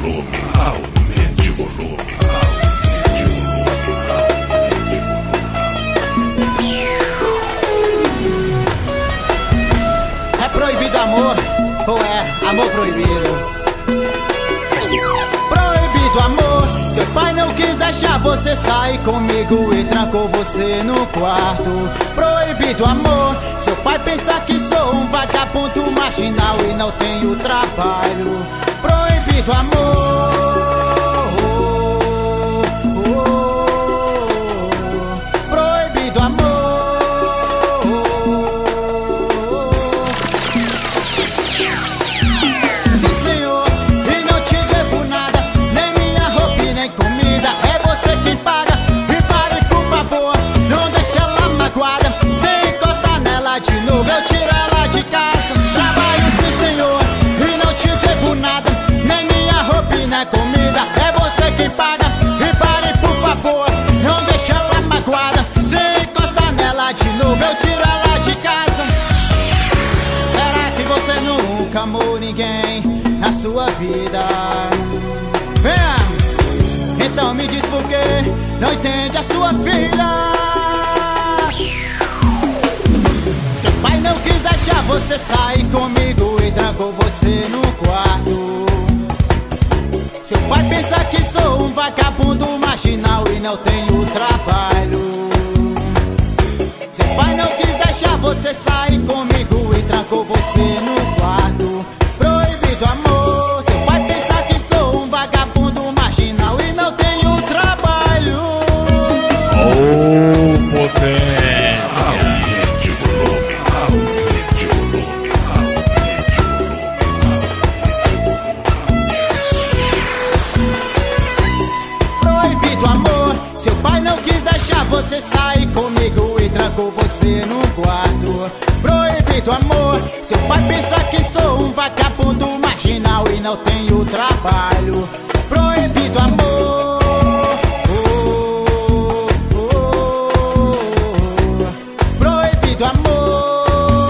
volume, aumente o volume, aumente o volume. É proibido amor, ou é amor proibido? Proibido amor, seu pai não quis deixar você sair comigo e trancou você no quarto. Proibido amor, seu pai pensa que sou um vagabundo marginal e não tenho trabalho. Proibido amor, proibido amor. Sim senhor, e não te devo nada, nem minha roupa e nem comida. É você quem paga, e pare por favor, não deixe ela magoada. Se encostar nela de novo, eu tiro ela de casa. Trabalho sim senhor, e não te devo nada, nem minha roupa e nem comida. É você quem paga, e pare por favor, não deixe ela magoada. Se encostar nela de novo, eu tiro ela de casa. Será que você nunca amou ninguém na sua vida? Venha, então me diz por que não entende a sua filha. Seu pai não quis deixar você sair comigo e trancou você no quarto. Seu pai pensa que sou um vagabundo marginal e não tenho trabalho. Seu pai não quis deixar você sair comigo e trancou você no quarto. Proibido amor, seu pai pensa que sou um vagabundo marginal e não tenho trabalho. Oh, potência! Aumente o volume, aumente o volume, aumente o volume. Proibido amor, seu pai não quis deixar você sair comigo e trancou você no quarto. Proibido amor, seu pai pensa que sou um vagabundo marginal e não tenho trabalho. Proibido amor, proibido amor,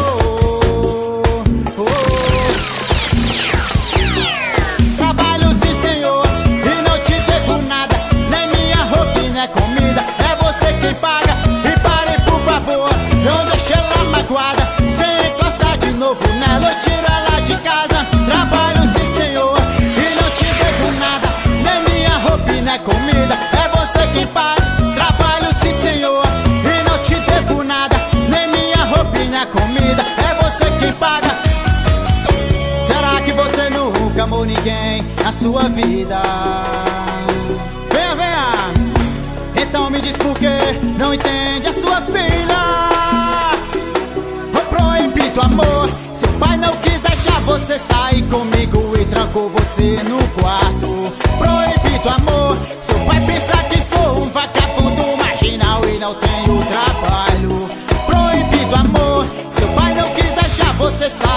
trabalho sim senhor, e não te devo nada, nem minha roupa e nem comida. É você quem paga, e pare por favor, não deixe ela magoada. Se encostar de novo nela, eu tiro ela de casa. Trabalho sim senhor, e não te devo nada, nem minha roupa e nem comida. É você quem paga. Trabalho sim senhor, e não te devo nada, nem minha roupa e nem comida. É você quem paga. Será que você nunca amou ninguém na sua vida? Venha, venha, então me diz por que não entende a sua filha. Oh, proibido amor, seu pai não quis deixar você sair comigo e trancou você no quarto. Proibido amor, seu pai pensa que sou um vagabundo marginal e não tenho trabalho. Proibido amor, seu pai não quis deixar você sair